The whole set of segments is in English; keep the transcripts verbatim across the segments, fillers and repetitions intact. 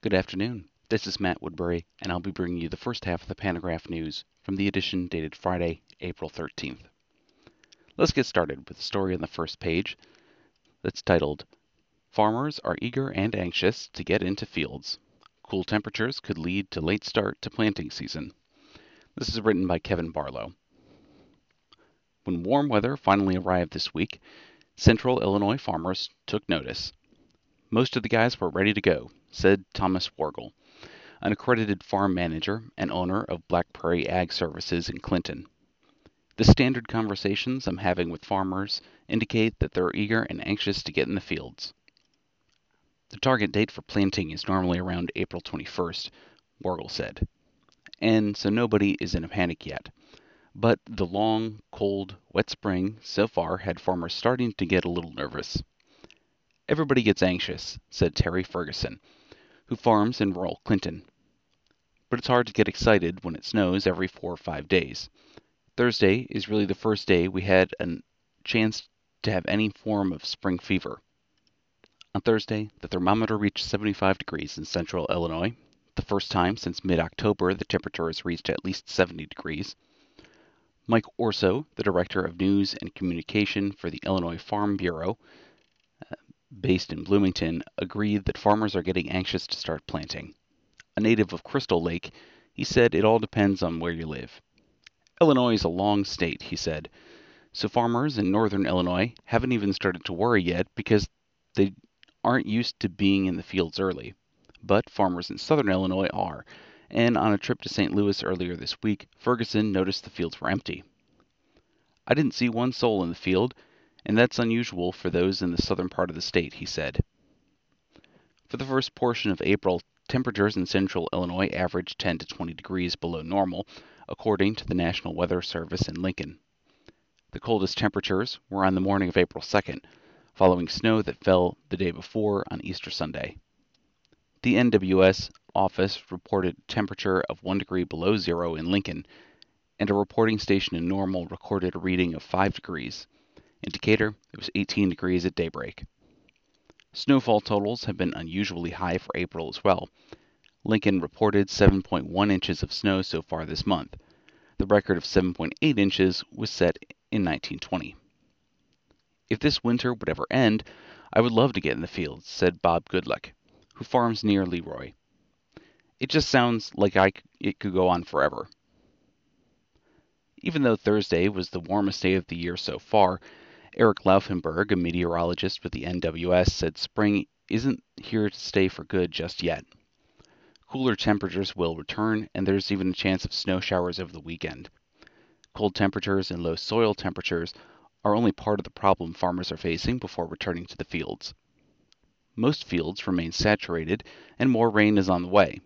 Good afternoon. This is Matt Woodbury, and I'll be bringing you the first half of the Pantagraph News from the edition dated Friday, April thirteenth. Let's get started with the story on the first page that's titled, Farmers are eager and anxious to get into fields. Cool temperatures could lead to late start to planting season. This is written by Kevin Barlow. When warm weather finally arrived this week, Central Illinois farmers took notice. Most of the guys were ready to go, said Thomas Wargel, an accredited farm manager and owner of Black Prairie Ag Services in Clinton. The standard conversations I'm having with farmers indicate that they're eager and anxious to get in the fields. The target date for planting is normally around April twenty-first, Wargel said, and so nobody is in a panic yet. But the long, cold, wet spring so far had farmers starting to get a little nervous. Everybody gets anxious, said Terry Ferguson, who farms in rural Clinton. But it's hard to get excited when it snows every four or five days. Thursday is really the first day we had a chance to have any form of spring fever. On Thursday, the thermometer reached seventy-five degrees in central Illinois, the first time since mid-October the temperature has reached at least seventy degrees. Mike Orso, the Director of News and Communication for the Illinois Farm Bureau, based in Bloomington, agreed that farmers are getting anxious to start planting. A native of Crystal Lake, he said it all depends on where you live. Illinois is a long state, he said, so farmers in northern Illinois haven't even started to worry yet because they aren't used to being in the fields early. But farmers in southern Illinois are, and on a trip to Saint Louis earlier this week, Ferguson noticed the fields were empty. I didn't see one soul in the field, and that's unusual for those in the southern part of the state, he said. For the first portion of April, temperatures in central Illinois averaged ten to twenty degrees below normal, according to the National Weather Service in Lincoln. The coldest temperatures were on the morning of April second, following snow that fell the day before on Easter Sunday. The N W S office reported a temperature of one degree below zero in Lincoln, and a reporting station in Normal recorded a reading of five degrees. In Decatur, it was eighteen degrees at daybreak. Snowfall totals have been unusually high for April as well. Lincoln reported seven point one inches of snow so far this month. The record of seven point eight inches was set in nineteen twenty. If this winter would ever end, I would love to get in the fields, said Bob Goodluck, who farms near Leroy. It just sounds like I, it could go on forever. Even though Thursday was the warmest day of the year so far, Eric Laufenberg, a meteorologist with the N W S, said spring isn't here to stay for good just yet. Cooler temperatures will return, and there's even a chance of snow showers over the weekend. Cold temperatures and low soil temperatures are only part of the problem farmers are facing before returning to the fields. Most fields remain saturated, and more rain is on the way.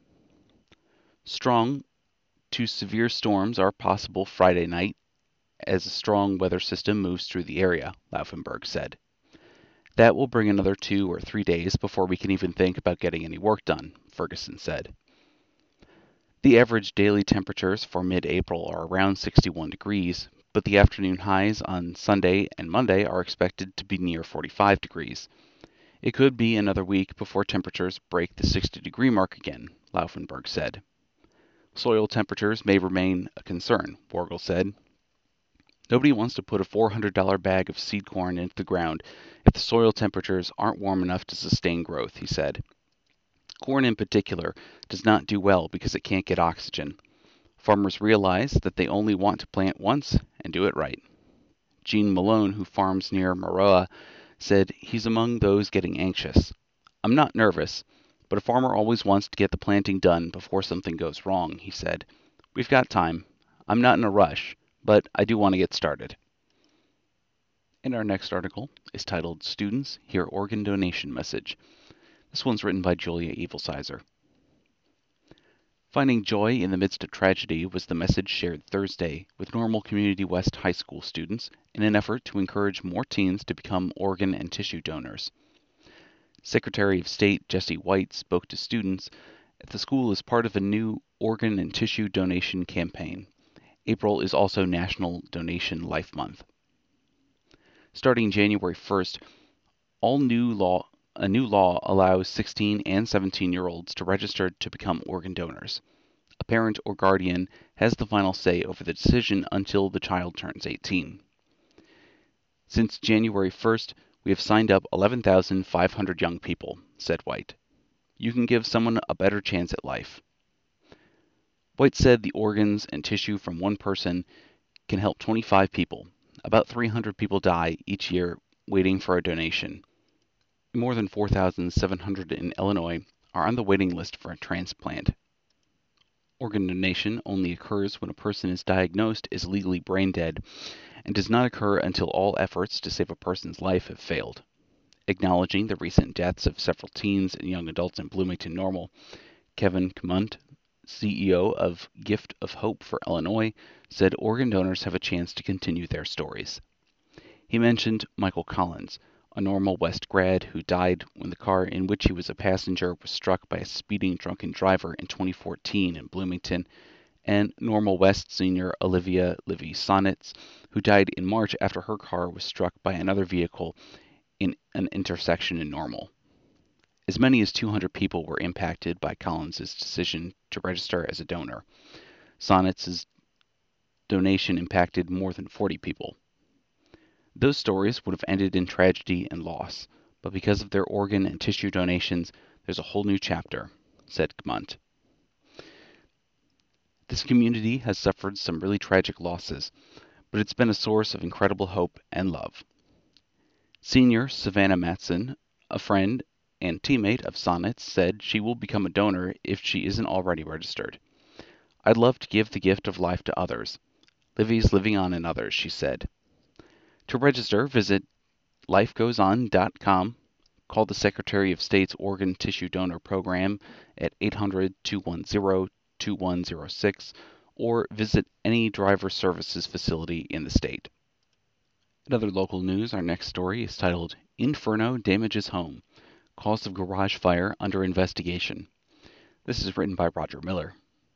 Strong to severe storms are possible Friday night as a strong weather system moves through the area, Laufenberg said. That will bring another two or three days before we can even think about getting any work done, Ferguson said. The average daily temperatures for mid-April are around sixty-one degrees, but the afternoon highs on Sunday and Monday are expected to be near forty-five degrees. It could be another week before temperatures break the sixty degree mark again, Laufenberg said. Soil temperatures may remain a concern, Wargel said. Nobody wants to put a four hundred dollar bag of seed corn into the ground if the soil temperatures aren't warm enough to sustain growth, he said. Corn in particular does not do well because it can't get oxygen. Farmers realize that they only want to plant once and do it right. Gene Malone, who farms near Maroa, said he's among those getting anxious. I'm not nervous, but a farmer always wants to get the planting done before something goes wrong, he said. We've got time. I'm not in a rush, but I do want to get started. And our next article is titled Students Hear Organ Donation Message. This one's written by Julia Evelsizer. Finding joy in the midst of tragedy was the message shared Thursday with Normal Community West High School students in an effort to encourage more teens to become organ and tissue donors. Secretary of State Jesse White spoke to students at the school as part of a new organ and tissue donation campaign. April is also National Donation Life Month. Starting January first, all new law a new law allows sixteen and seventeen-year-olds to register to become organ donors. A parent or guardian has the final say over the decision until the child turns eighteen. Since January first, we have signed up eleven thousand five hundred young people, said White. You can give someone a better chance at life. White said the organs and tissue from one person can help twenty-five people. About three hundred people die each year waiting for a donation. More than four thousand seven hundred in Illinois are on the waiting list for a transplant. Organ donation only occurs when a person is diagnosed as legally brain dead and does not occur until all efforts to save a person's life have failed. Acknowledging the recent deaths of several teens and young adults in Bloomington Normal, Kevin Kmunt, C E O of Gift of Hope for Illinois, said organ donors have a chance to continue their stories. He mentioned Michael Collins, a Normal West grad who died when the car in which he was a passenger was struck by a speeding drunken driver in twenty fourteen in Bloomington, and Normal West senior Olivia Livy Sonnets, who died in March after her car was struck by another vehicle in an intersection in Normal. As many as two hundred people were impacted by Collins's decision to register as a donor. Sonnets' donation impacted more than forty people. Those stories would have ended in tragedy and loss, but because of their organ and tissue donations, there's a whole new chapter, said Kmunt. This community has suffered some really tragic losses, but it's been a source of incredible hope and love. Senior Savannah Matson, a friend and teammate of Sonnets, said she will become a donor if she isn't already registered. I'd love to give the gift of life to others. Livy's living on in others, she said. To register, visit life goes on dot com, call the Secretary of State's Organ Tissue Donor Program at eight hundred, two one zero, two one zero six, or visit any driver services facility in the state. In other local news, our next story is titled, Inferno Damages Home, Cause of Garage Fire Under Investigation. This is written by Roger Miller.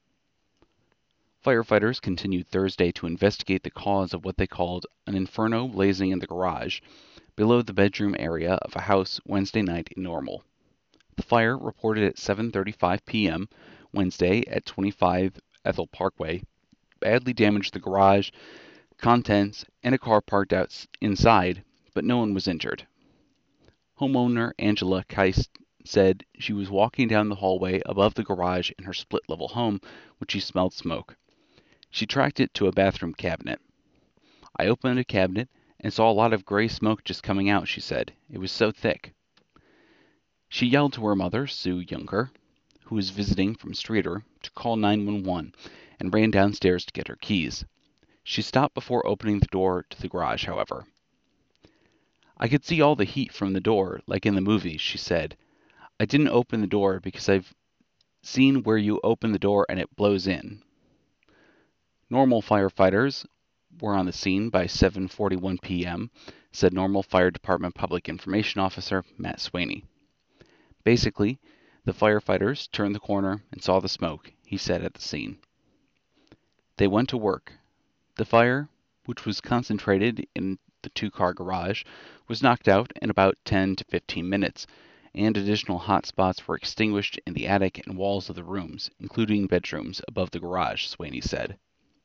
Firefighters continued Thursday to investigate the cause of what they called an inferno blazing in the garage below the bedroom area of a house Wednesday night in Normal. The fire, reported at seven thirty-five p m Wednesday at twenty-five Ethel Parkway, badly damaged the garage, contents, and a car parked out inside, but no one was injured. Homeowner Angela Keist said she was walking down the hallway above the garage in her split-level home when she smelled smoke. She tracked it to a bathroom cabinet. I opened a cabinet and saw a lot of gray smoke just coming out, she said. It was so thick. She yelled to her mother, Sue Younger, who was visiting from Streator, to call nine one one and ran downstairs to get her keys. She stopped before opening the door to the garage, however. I could see all the heat from the door, like in the movies, she said. I didn't open the door because I've seen where you open the door and it blows in. Normal firefighters were on the scene by seven forty-one p m, said Normal Fire Department Public Information Officer Matt Sweeney. Basically, the firefighters turned the corner and saw the smoke, he said at the scene. They went to work. The fire, which was concentrated in the two-car garage, was knocked out in about ten to fifteen minutes, and additional hot spots were extinguished in the attic and walls of the rooms, including bedrooms above the garage, Sweeney said.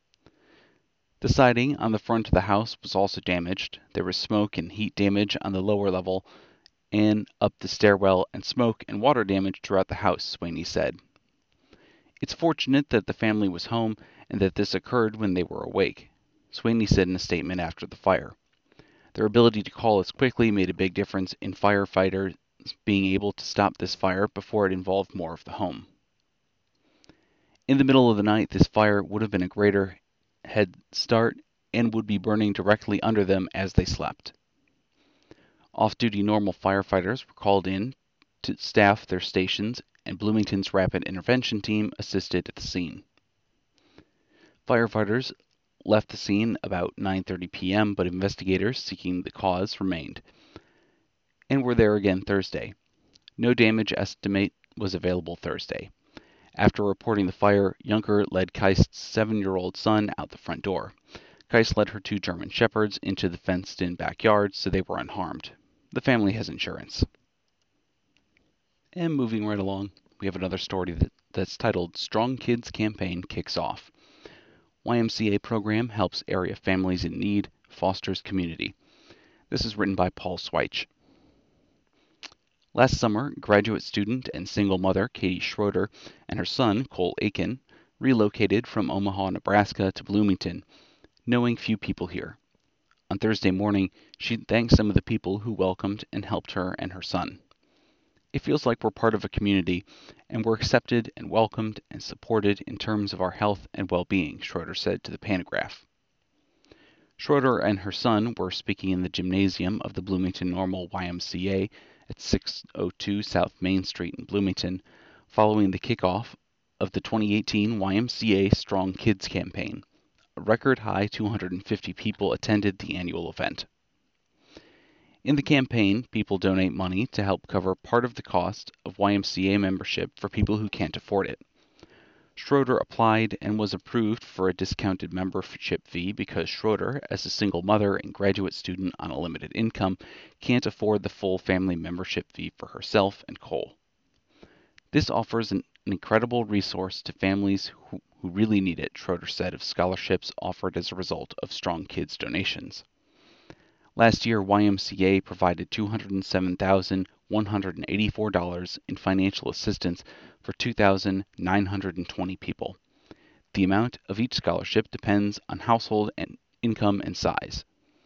The siding on the front of the house was also damaged. There was smoke and heat damage on the lower level and up the stairwell, and smoke and water damage throughout the house, Sweeney said. It's fortunate that the family was home and that this occurred when they were awake, Sweeney said in a statement after the fire. Their ability to call us quickly made a big difference in firefighters being able to stop this fire before it involved more of the home. In the middle of the night, this fire would have been a greater head start and would be burning directly under them as they slept. Off-duty Normal firefighters were called in to staff their stations, and Bloomington's Rapid Intervention Team assisted at the scene. Firefighters left the scene about nine thirty p m, but investigators seeking the cause remained, and were there again Thursday. No damage estimate was available Thursday. After reporting the fire, Junker led Keist's seven-year-old son out the front door. Keist led her two German Shepherds into the fenced-in backyard, so they were unharmed. The family has insurance. And moving right along, we have another story that, that's titled Strong Kids Campaign Kicks Off. Y M C A program helps area families in need, fosters community. This is written by Paul Sweich. Last summer, graduate student and single mother Katie Schroeder and her son, Cole Aiken, relocated from Omaha, Nebraska to Bloomington, knowing few people here. On Thursday morning, she thanked some of the people who welcomed and helped her and her son. It feels like we're part of a community, and we're accepted and welcomed and supported in terms of our health and well-being, Schroeder said to the Pantagraph. Schroeder and her son were speaking in the gymnasium of the Bloomington Normal Y M C A at six oh two South Main Street in Bloomington, following the kickoff of the twenty eighteen Y M C A Strong Kids campaign. A record high two hundred fifty people attended the annual event. In the campaign, people donate money to help cover part of the cost of Y M C A membership for people who can't afford it. Schroeder applied and was approved for a discounted membership fee because Schroeder, as a single mother and graduate student on a limited income, can't afford the full family membership fee for herself and Cole. This offers an incredible resource to families who, who really need it, Schroeder said of scholarships offered as a result of Strong Kids donations. Last year, Y M C A provided two hundred seven thousand one hundred eighty-four dollars in financial assistance for two thousand nine hundred twenty people. The amount of each scholarship depends on household and income and size.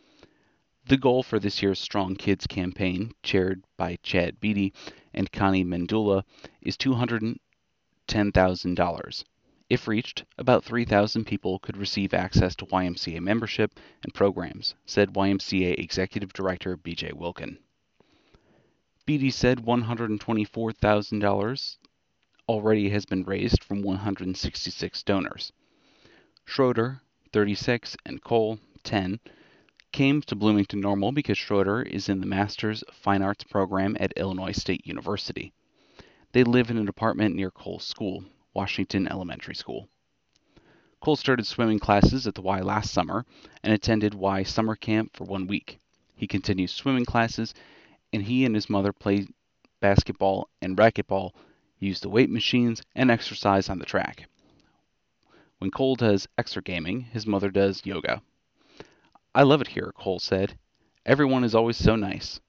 The goal for this year's Strong Kids campaign, chaired by Chad Beatty and Connie Mendula, is two hundred ten thousand dollars. If reached, about three thousand people could receive access to Y M C A membership and programs, said Y M C A Executive Director B J Wilkin. Beatty said one hundred twenty-four thousand dollars already has been raised from one hundred sixty-six donors. Schroeder, thirty-six, and Cole, ten, came to Bloomington Normal because Schroeder is in the Master's of Fine Arts program at Illinois State University. They live in an apartment near Cole's school, Washington Elementary School. Cole started swimming classes at the Y last summer and attended Y summer camp for one week. He continues swimming classes, and he and his mother play basketball and racquetball, use the weight machines, and exercise on the track. When Cole does exergaming, his mother does yoga. I love it here, Cole said. Everyone is always so nice.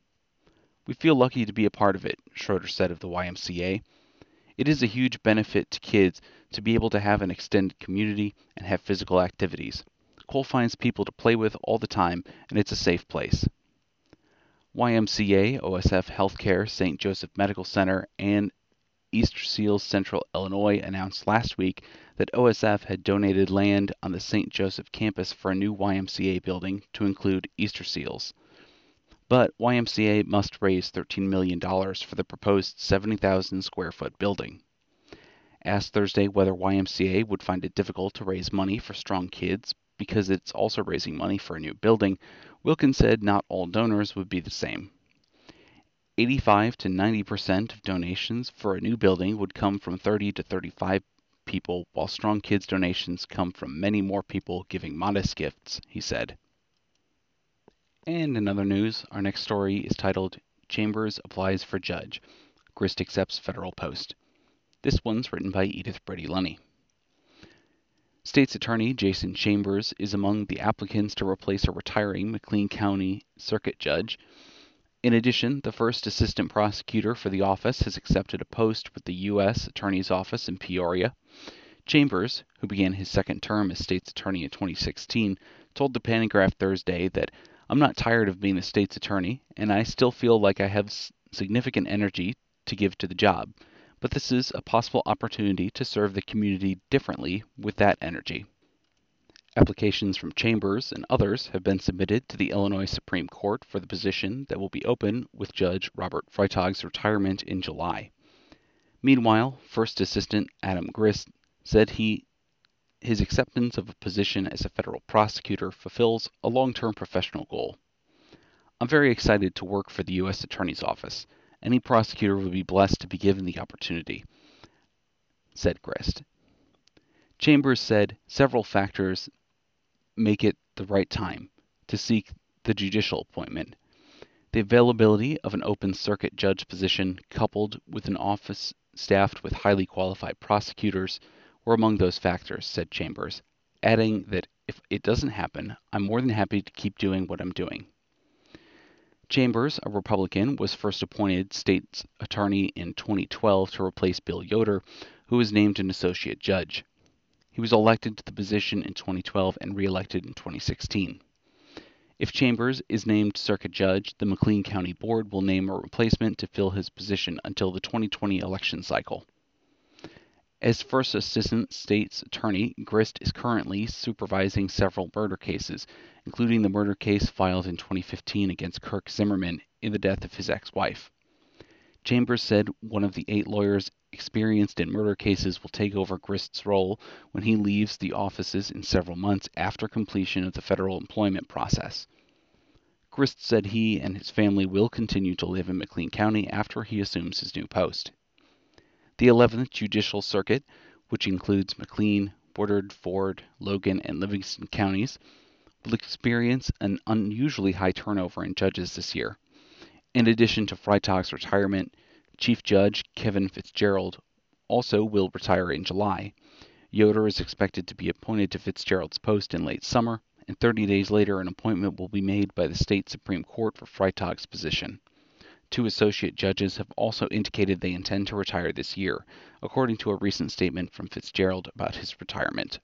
We feel lucky to be a part of it, Schroeder said of the Y M C A. It is a huge benefit to kids to be able to have an extended community and have physical activities. Cole finds people to play with all the time, and it's a safe place. Y M C A, O S F Healthcare, Saint Joseph Medical Center, and Easter Seals Central Illinois announced last week that O S F had donated land on the Saint Joseph campus for a new Y M C A building to include Easter Seals. But Y M C A must raise thirteen million dollars for the proposed seventy thousand square foot building. Asked Thursday whether Y M C A would find it difficult to raise money for Strong Kids because it's also raising money for a new building, Wilkin said not all donors would be the same. eighty-five to ninety percent of donations for a new building would come from thirty to thirty-five people, while Strong Kids donations come from many more people giving modest gifts, he said. And in other news, our next story is titled Chambers Applies for Judge. Grist Accepts Federal Post. This one's written by Edith Brady Lunny. State's Attorney Jason Chambers is among the applicants to replace a retiring McLean County Circuit Judge. In addition, the first assistant prosecutor for the office has accepted a post with the U S Attorney's Office in Peoria. Chambers, who began his second term as state's attorney in twenty sixteen, told the Pantagraph Thursday that I'm not tired of being the state's attorney, and I still feel like I have significant energy to give to the job, but this is a possible opportunity to serve the community differently with that energy. Applications from Chambers and others have been submitted to the Illinois Supreme Court for the position that will be open with Judge Robert Freitag's retirement in July. Meanwhile, First Assistant Adam Grist said he his acceptance of a position as a federal prosecutor fulfills a long-term professional goal. I'm very excited to work for the U S Attorney's Office. Any prosecutor would be blessed to be given the opportunity, said Grist. Chambers said several factors make it the right time to seek the judicial appointment. The availability of an open circuit judge position, coupled with an office staffed with highly qualified prosecutors, were among those factors, said Chambers, adding that if it doesn't happen, I'm more than happy to keep doing what I'm doing. Chambers, a Republican, was first appointed state's attorney in twenty twelve to replace Bill Yoder, who was named an associate judge. He was elected to the position in twenty twelve and re-elected in twenty sixteen. If Chambers is named circuit judge, the McLean County Board will name a replacement to fill his position until the twenty twenty election cycle. As first assistant state's attorney, Grist is currently supervising several murder cases, including the murder case filed in twenty fifteen against Kirk Zimmerman in the death of his ex-wife. Chambers said one of the eight lawyers experienced in murder cases will take over Grist's role when he leaves the offices in several months after completion of the federal employment process. Grist said he and his family will continue to live in McLean County after he assumes his new post. The eleventh Judicial Circuit, which includes McLean, Woodard, Ford, Logan, and Livingston counties, will experience an unusually high turnover in judges this year. In addition to Freitag's retirement, Chief Judge Kevin Fitzgerald also will retire in July. Yoder is expected to be appointed to Fitzgerald's post in late summer, and thirty days later an appointment will be made by the state Supreme Court for Freitag's position. Two associate judges have also indicated they intend to retire this year, according to a recent statement from Fitzgerald about his retirement.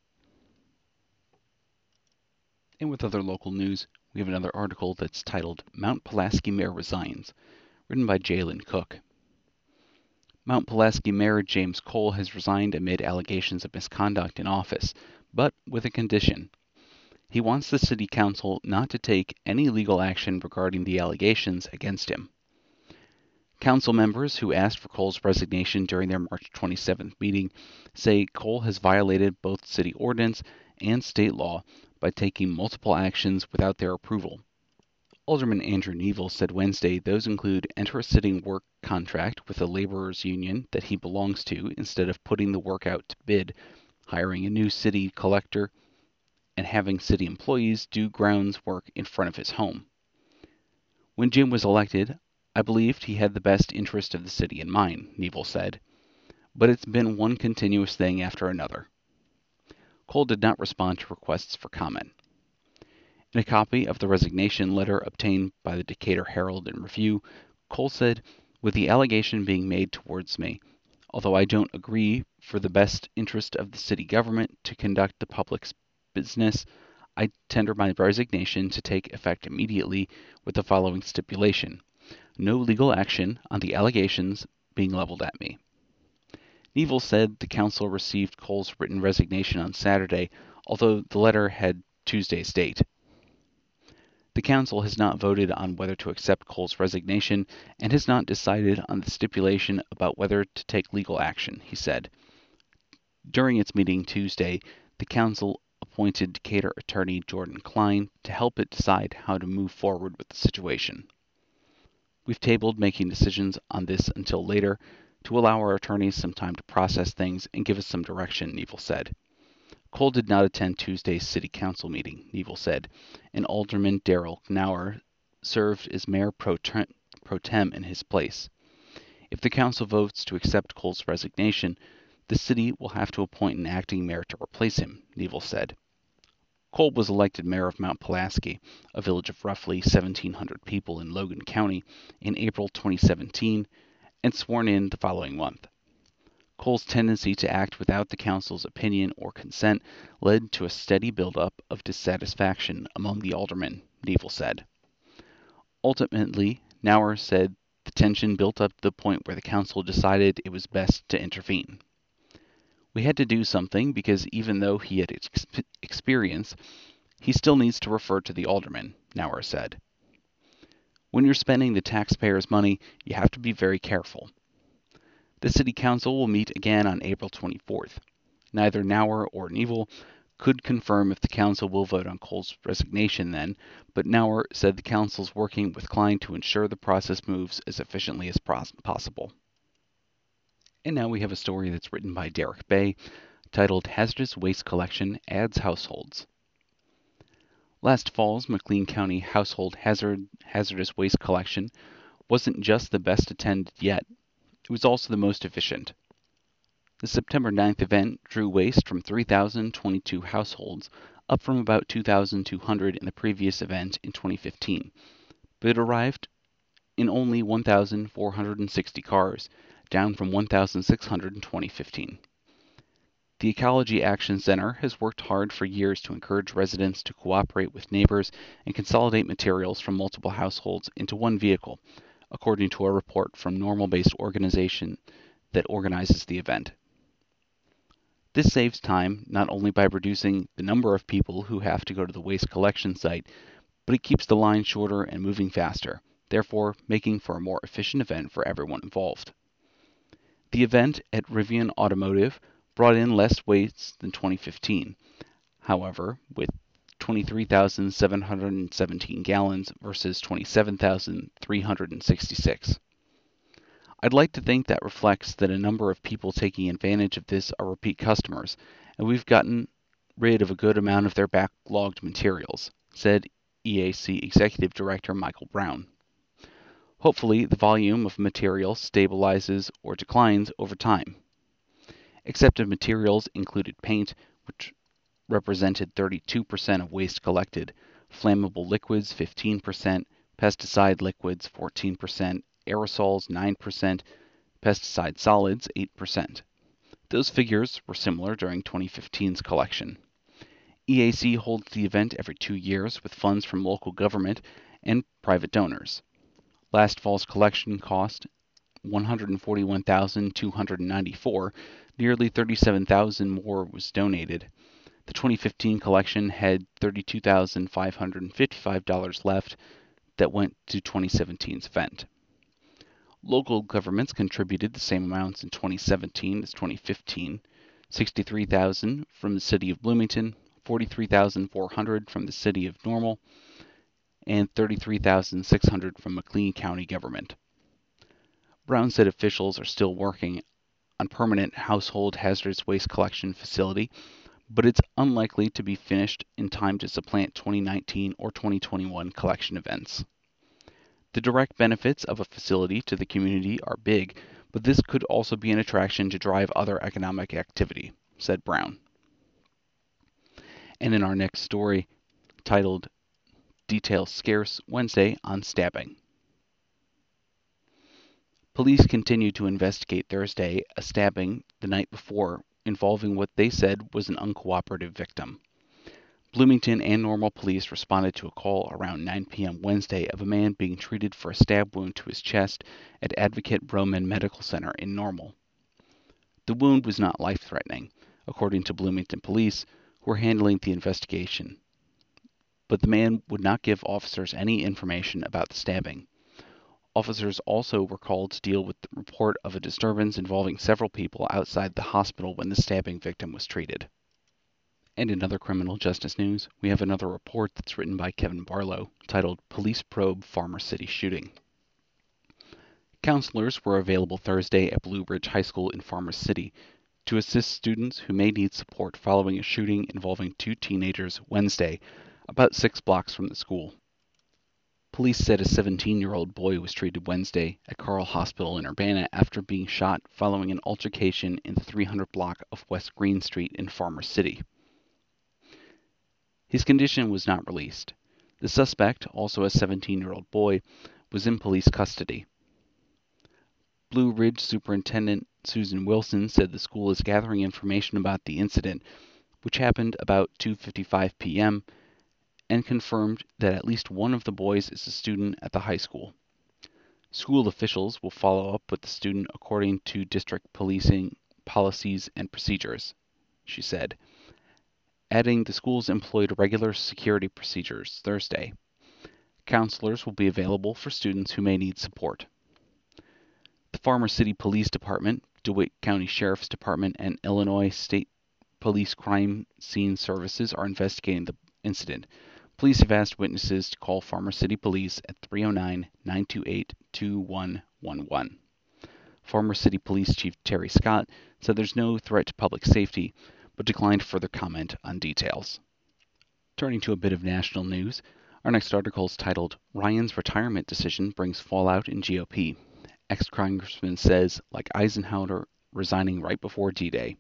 And with other local news, we have another article that's titled Mount Pulaski Mayor Resigns, written by Jalen Cook. Mount Pulaski Mayor James Cole has resigned amid allegations of misconduct in office, but with a condition. He wants the City Council not to take any legal action regarding the allegations against him. Council members who asked for Cole's resignation during their March twenty-seventh meeting say Cole has violated both city ordinance and state law by taking multiple actions without their approval. Alderman Andrew Neville said Wednesday those include enter a sitting work contract with a laborers union that he belongs to instead of putting the work out to bid, hiring a new city collector, and having city employees do grounds work in front of his home. When Jim was elected, I believed he had the best interest of the city in mind, Neville said, but it's been one continuous thing after another. Cole did not respond to requests for comment. In a copy of the resignation letter obtained by the Decatur Herald and Review, Cole said, with the allegation being made towards me, although I don't agree for the best interest of the city government to conduct the public's business, I tender my resignation to take effect immediately with the following stipulation: no legal action on the allegations being leveled at me. Neville said the council received Cole's written resignation on Saturday, although the letter had Tuesday's date. The council has not voted on whether to accept Cole's resignation and has not decided on the stipulation about whether to take legal action, he said. During its meeting Tuesday, the council appointed Decatur attorney Jordan Klein to help it decide how to move forward with the situation. We've tabled making decisions on this until later to allow our attorneys some time to process things and give us some direction, Neville said. Cole did not attend Tuesday's city council meeting, Neville said, and Alderman Daryl Knauer served as mayor pro tem, pro tem in his place. If the council votes to accept Cole's resignation, the city will have to appoint an acting mayor to replace him, Neville said. Cole was elected mayor of Mount Pulaski, a village of roughly seventeen hundred people in Logan County, in April twenty seventeen, and sworn in the following month. Cole's tendency to act without the council's opinion or consent led to a steady buildup of dissatisfaction among the aldermen, Neville said. Ultimately, Knauer said the tension built up to the point where the council decided it was best to intervene. We had to do something because even though he had ex experience, he still needs to refer to the aldermen, Knauer said. When you're spending the taxpayers' money, you have to be very careful. The City Council will meet again on April twenty-fourth. Neither Knauer or Neville could confirm if the Council will vote on Cole's resignation then, but Knauer said the Council's working with Klein to ensure the process moves as efficiently as possible. And now we have a story that's written by Derek Bay, titled Hazardous Waste Collection Adds Households. Last fall's McLean County Household Hazard, Hazardous Waste Collection wasn't just the best attended yet, it was also the most efficient. The September ninth event drew waste from three thousand twenty-two households, up from about two thousand two hundred in the previous event in twenty fifteen, but it arrived in only one thousand four hundred sixty cars, down from one thousand six hundred in twenty fifteen. The Ecology Action Center has worked hard for years to encourage residents to cooperate with neighbors and consolidate materials from multiple households into one vehicle, according to a report from Normal-based organization that organizes the event. This saves time not only by reducing the number of people who have to go to the waste collection site, but it keeps the line shorter and moving faster, therefore making for a more efficient event for everyone involved. The event at Rivian Automotive brought in less waste than twenty fifteen, however, with twenty-three thousand seven hundred seventeen gallons versus twenty-seven thousand three hundred sixty-six. I'd like to think that reflects that a number of people taking advantage of this are repeat customers, and we've gotten rid of a good amount of their backlogged materials, said E A C Executive Director Michael Brown. Hopefully, the volume of material stabilizes or declines over time. Accepted materials included paint, which represented thirty-two percent of waste collected, flammable liquids fifteen percent, pesticide liquids fourteen percent, aerosols nine percent, pesticide solids eight percent. Those figures were similar during twenty fifteen's collection. E A C holds the event every two years with funds from local government and private donors. Last fall's collection cost one hundred forty-one thousand two hundred ninety-four dollars, nearly thirty-seven thousand dollars more was donated. The twenty fifteen collection had thirty-two thousand five hundred fifty-five dollars left that went to twenty seventeen's event. Local governments contributed the same amounts in twenty seventeen as twenty fifteen, sixty-three thousand dollars from the City of Bloomington, forty-three thousand four hundred dollars from the City of Normal, and thirty-three thousand six hundred dollars from McLean County government. Brown said officials are still working on permanent household hazardous waste collection facility, but it's unlikely to be finished in time to supplant twenty nineteen or twenty twenty-one collection events. The direct benefits of a facility to the community are big, but this could also be an attraction to drive other economic activity, said Brown. And in our next story, titled Details Scarce Wednesday on Stabbing. Police continued to investigate Thursday a stabbing the night before involving what they said was an uncooperative victim. Bloomington and Normal police responded to a call around nine p m Wednesday of a man being treated for a stab wound to his chest at Advocate Broman Medical Center in Normal. The wound was not life-threatening, according to Bloomington police, who were handling the investigation. But the man would not give officers any information about the stabbing. Officers also were called to deal with the report of a disturbance involving several people outside the hospital when the stabbing victim was treated. And in other criminal justice news, we have another report that's written by Kevin Barlow, titled Police Probe Farmer City Shooting. Counselors were available Thursday at Blue Ridge High School in Farmer City to assist students who may need support following a shooting involving two teenagers Wednesday, about six blocks from the school. Police said a seventeen-year-old boy was treated Wednesday at Carle Hospital in Urbana after being shot following an altercation in the three hundred block of West Green Street in Farmer City. His condition was not released. The suspect, also a seventeen-year-old boy, was in police custody. Blue Ridge Superintendent Susan Wilson said the school is gathering information about the incident, which happened about two fifty-five p m, and confirmed that at least one of the boys is a student at the high school. School officials will follow up with the student according to district policing policies and procedures, she said, adding the schools employed regular security procedures Thursday. Counselors will be available for students who may need support. The Farmer City Police Department, DeWitt County Sheriff's Department, and Illinois State Police Crime Scene Services are investigating the incident. Police have asked witnesses to call Farmer City Police at three oh nine, nine two eight, two one one one. Farmer City Police Chief Terry Scott said there's no threat to public safety, but declined further comment on details. Turning to a bit of national news, our next article is titled, Ryan's Retirement Decision Brings Fallout in G O P. Ex-Congressman says, like Eisenhower, resigning right before D-Day.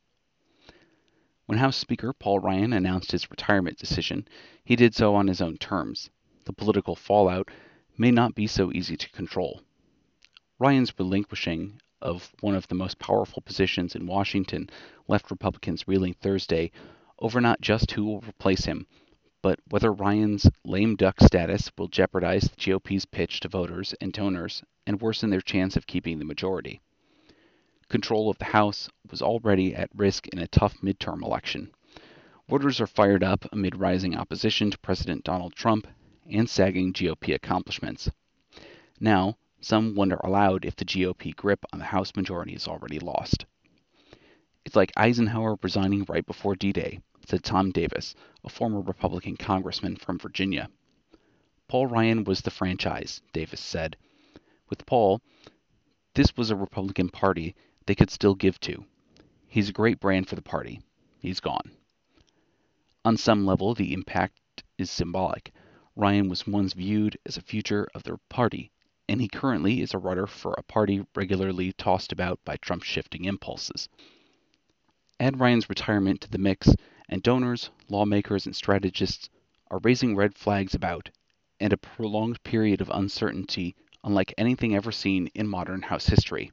When House Speaker Paul Ryan announced his retirement decision, he did so on his own terms. The political fallout may not be so easy to control. Ryan's relinquishing of one of the most powerful positions in Washington left Republicans reeling Thursday over not just who will replace him, but whether Ryan's lame duck status will jeopardize the G O P's pitch to voters and donors and worsen their chance of keeping the majority. Control of the House was already at risk in a tough midterm election. Voters are fired up amid rising opposition to President Donald Trump and sagging G O P accomplishments. Now, some wonder aloud if the G O P grip on the House majority is already lost. It's like Eisenhower resigning right before D-Day, said Tom Davis, a former Republican congressman from Virginia. Paul Ryan was the franchise, Davis said. With Paul, this was a Republican Party they could still give to. He's a great brand for the party. He's gone. On some level, the impact is symbolic. Ryan was once viewed as a future of the party, and he currently is a rudder for a party regularly tossed about by Trump's shifting impulses. Add Ryan's retirement to the mix, and donors, lawmakers, and strategists are raising red flags about, and a prolonged period of uncertainty unlike anything ever seen in modern House history.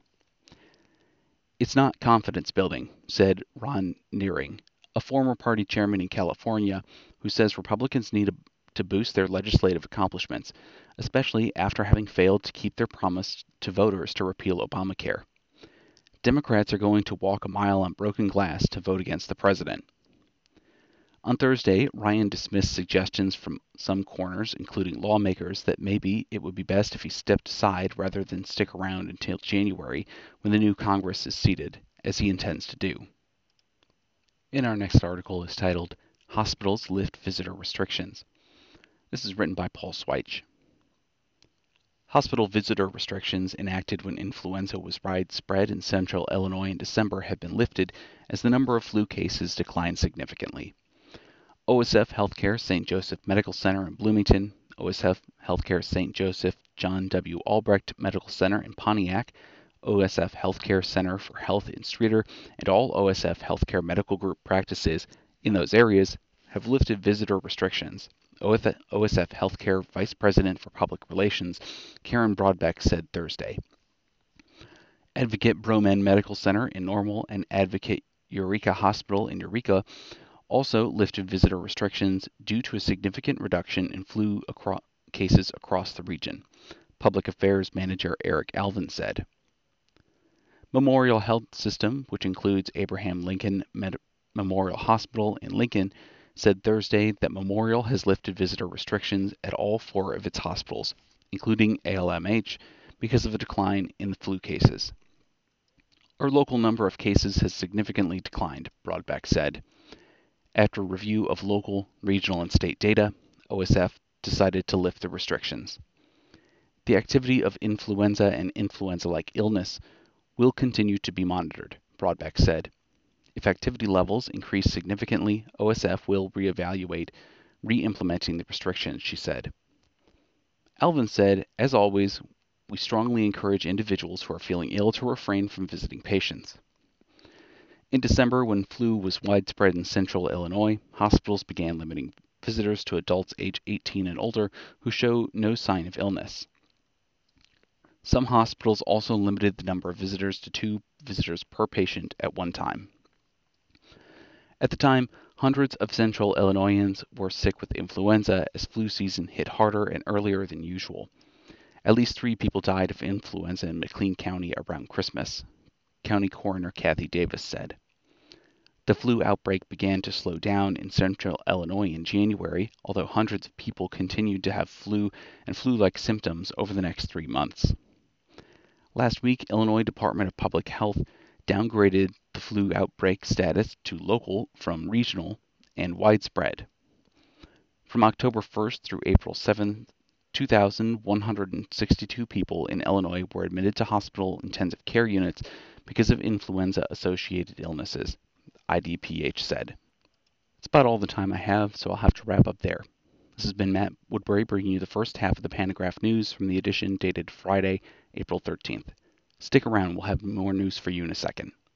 It's not confidence building, said Ron Nearing, a former party chairman in California, who says Republicans need to boost their legislative accomplishments, especially after having failed to keep their promise to voters to repeal Obamacare. Democrats are going to walk a mile on broken glass to vote against the president. On Thursday, Ryan dismissed suggestions from some corners, including lawmakers, that maybe it would be best if he stepped aside rather than stick around until January when the new Congress is seated, as he intends to do. In our next article is titled, Hospitals Lift Visitor Restrictions. This is written by Paul Sweich. Hospital visitor restrictions enacted when influenza was widespread in central Illinois in December have been lifted as the number of flu cases declined significantly. O S F Healthcare Saint Joseph Medical Center in Bloomington, O S F Healthcare Saint Joseph John W. Albrecht Medical Center in Pontiac, O S F Healthcare Center for Health in Streator, and all O S F Healthcare Medical Group practices in those areas have lifted visitor restrictions. O S F Healthcare Vice President for Public Relations, Karen Broadbeck, said Thursday. Advocate Broman Medical Center in Normal and Advocate Eureka Hospital in Eureka also lifted visitor restrictions due to a significant reduction in flu acro- cases across the region, Public Affairs Manager Eric Alvin said. Memorial Health System, which includes Abraham Lincoln Med- Memorial Hospital in Lincoln, said Thursday that Memorial has lifted visitor restrictions at all four of its hospitals, including A L M H, because of a decline in the flu cases. Our local number of cases has significantly declined, Broadbeck said. After review of local, regional, and state data, O S F decided to lift the restrictions. The activity of influenza and influenza-like illness will continue to be monitored, Broadbeck said. If activity levels increase significantly, O S F will reevaluate re-implementing the restrictions, she said. Alvin said, as always, we strongly encourage individuals who are feeling ill to refrain from visiting patients. In December, when flu was widespread in central Illinois, hospitals began limiting visitors to adults age eighteen and older who show no sign of illness. Some hospitals also limited the number of visitors to two visitors per patient at one time. At the time, hundreds of central Illinoisans were sick with influenza as flu season hit harder and earlier than usual. At least three people died of influenza in McLean County around Christmas, County Coroner Kathy Davis said. The flu outbreak began to slow down in central Illinois in January, although hundreds of people continued to have flu and flu-like symptoms over the next three months. Last week, Illinois Department of Public Health downgraded the flu outbreak status to local from regional and widespread. From October first through April seventh, two thousand one hundred sixty-two people in Illinois were admitted to hospital intensive care units because of influenza-associated illnesses, I D P H said. It's about all the time I have, so I'll have to wrap up there. This has been Matt Woodbury bringing you the first half of the Pantagraph News from the edition dated Friday, April thirteenth. Stick around, we'll have more news for you in a second.